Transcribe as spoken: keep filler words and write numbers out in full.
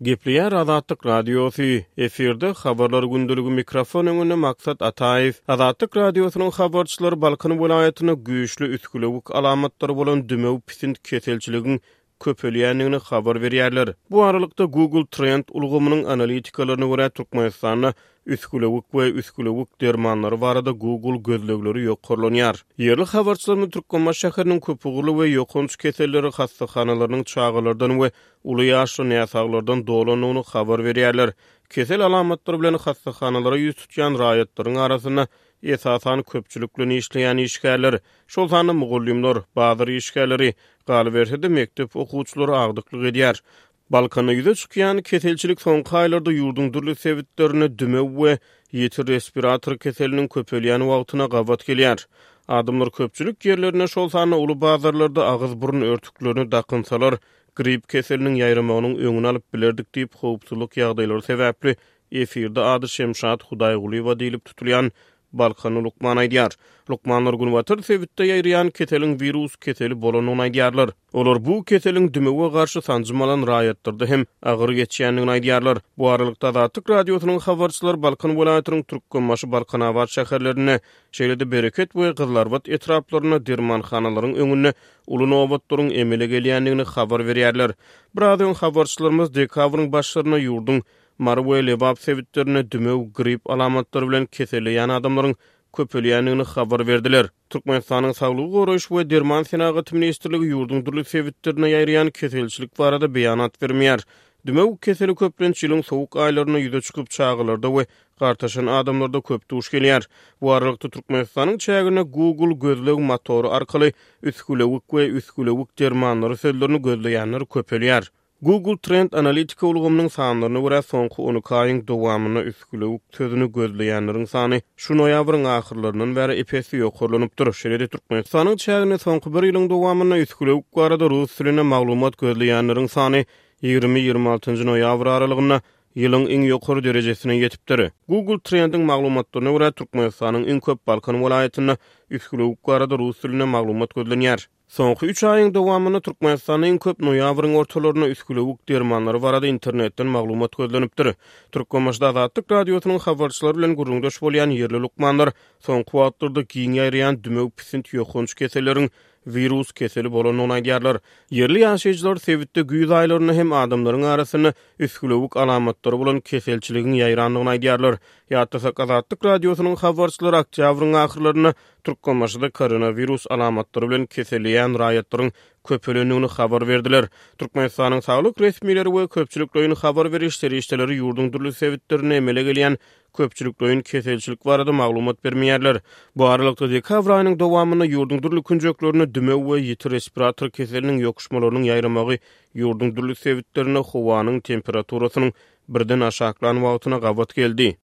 Gepliýär Azatlyk Radiosu efirde habarlar gündülügi mikrofon öňünde Maksat Ataýew. Azatlyk Radiosynyň habarçylary Balkan welaýatyna güýçli üskülewik alamatlary bolan dümew pisint keselçiligiň köpelýändigini habar berýärler. Bu aralykda Google Trend ulgamynyň analitikalarına görä Türkmenistanda üskülewik we üskülewik dermanlary barada Google gözlegleri ýokarlanýar. Ýerli habarçylaryň Türkmenbaş şäheriniň köpügüli we ýokunç keselleri hassahanalarynyň çağalardan we uly ýaşly näsaglardan dolanyny habar berýärler. Kesel alamatlary bilen hassahanalara ýüz tutýan raýatlaryň arasyna esasan köpçülükle işleyen işgärler, şol sany mugullimler, bazı işgärleri, galybersede mektep okuwçylary agdyklyk edýär. Balkana ýüze çykýan keselçilik soňky aýlarda ýurduň durly sebitlerine dümew we ýetir respirator keseliniň köpelýäni wagtyna gawat gelýär. Adamlar köpçülük ýerlerine şol sany uly bazarlarda agyz burun örtüklerini dakynsalar, grip keseliniň ýaýramagynyň öňüni alyp bilerdik diýip howpsuzlyk ýagdaýlary sebäpli efirde ady Şemşat Hudaýgulywa diýilip tutulýan Balkany Lukman aýdýar. Lukmanlar günwatyr sebitde ýaýrayan keselin virus keseli bolanyny aýdýarlar. Olar bu keselin dümewe garşy sanjymalan raýatlarda hem agyr geçýändigini aýdýarlar. Bu aralykda Azatlyk Radiosynyň habarçylary Balkan welaýatynyň Türkmenbaşy Balkanawat şäherlerine, şeýle-de Bereket we Gızlarbat etraplaryna dermanhanalaryň öňüne uly nowbatlaryň emele gelýändigini habar berýärler. Birazdan habarçylarymys dekabryň başlaryna ýurduň Marwe lebap sebitlerine dümew grip alamatlary bilen keselýän adamlaryň köpelýändigini habar berdiler. Türkmenistanyň Saglyk goraýyş we derman senagat ministrligi ýurduň durly sebitlerine ýaýrayan keselçilik barada beýanat bermeýär. Dümew keseli köplenç ýylyň sowuk aýlaryna ýüze çykyp çağılarda we gartaşan adamlarda köp duş gelýär. Bu aralykda Türkmenistanyň çägine Google gözleg motory arkaly üskülewik we üskülewik dermanlary sözlerini gözleýänler köpelýär. Google Trend analitika ulgamynyň sanlaryna görä soňky on iki aýyň dowamyna üskülewik sözünü gözleýänleriň sany şu noýabryň ahyrlarynyň bäri epesi ýokarlanypdyr. Şeýle-de Türkmenistanyň çägine soňky bir ýylyň dowamyna üskülewik barada rus diline maglumat gözleýänleriň sany ýygrimi ýygrimi altynjy noýabr aralygyna ýylyň iň ýokary derejesine ýetipdir. Google Trend'in maglumatlaryna görä Türkmenistanyň iň köp Balkan welaýatyna üskülewik barada rus diline maglumat gözlenýär. Soňky üç aýyň dowamyna Türkmenistanyň köp noýabryň ortalaryna üskülewik dermanlary barada internetden maglumat gözlenipdir. Türkmenbaşy Azatlyk Radiosynyň habarçylary bilen guruldaş bolýan ýerli lukmanlar soňky wagtlarda giň ýaýrayan dümew pisint ýokunç keselleriň virus keseli bolanyny aýdýarlar. Ýerli ýaşaýjylar sebitde güýz aýlaryny hem adamlaryň arasyna üskülewik alamatlary bolan keselçiligiň ýaýrandygyny aýdýarlar. Ýa-da Azatlyk Radiosynyň habarçylary oktýabryň ahyrlaryna Türkmenbaşyda koronavirus alamatlary bilen keselýän raýatlaryň köpelenigini habar berdiler. Türkmenistanyň saglyk resmiýetleri we köpçüliklerini habar berişleri işleri ýurduň durly sebitlerine emele gelýän köpçüliklerin keselçilik barada maglumat bermeýärler. Bu aralykda dekabr aýynyň dowamyna ýurduň durly künjeklerine dümew we ýetir respirator keseliniň ýokuşmalarynyň ýaýramagy ýurduň durly sebitlerine howanyň temperaturasynyň birden aşaklanan wagtyna gawat geldi.